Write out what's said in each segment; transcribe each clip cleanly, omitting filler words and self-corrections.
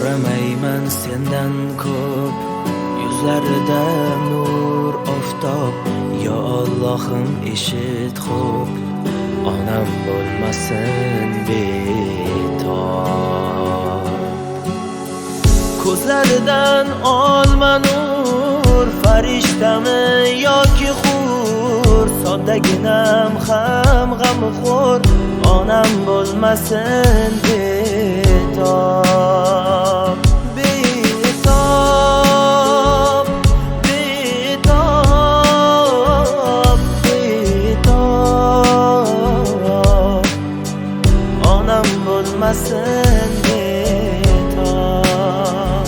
so'ramayman sendan ko'p, yuzlarida nur oftob. Yo Allohim eshit xo'p, onam bo'lmasin betob. Ko'zlaridan olma nur, farishtami yoki hur, soddaginam ham g'amxo'r, onam bo'lmasin betob. Betob, betob, betob, onam bo'lmasin betob.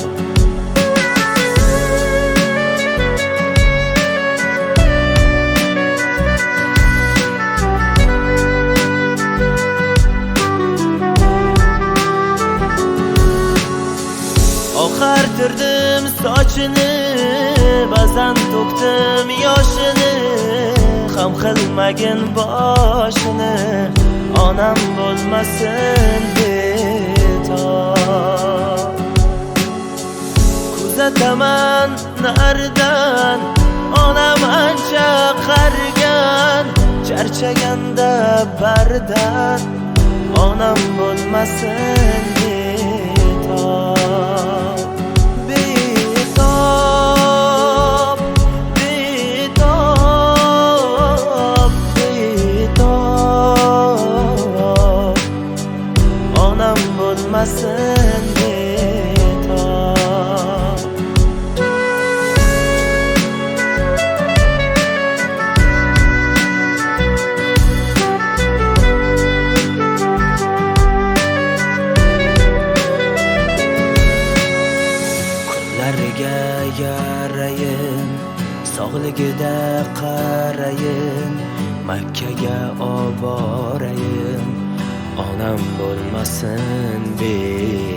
Oqartirdim sochini, ba'zan to'kdim yoshini, ham qilmagin boshini, onam bo'lmasin betob. Kuzataman naridan, onam ancha qarigan, charchaganda bardan, onam bo'lmasin betob. Betob, betob, betob, onam bo'lmasin betob. Kunlariga yarayin, sog'ligida qarayin, Makkaga oborayin, onam bo'lmasin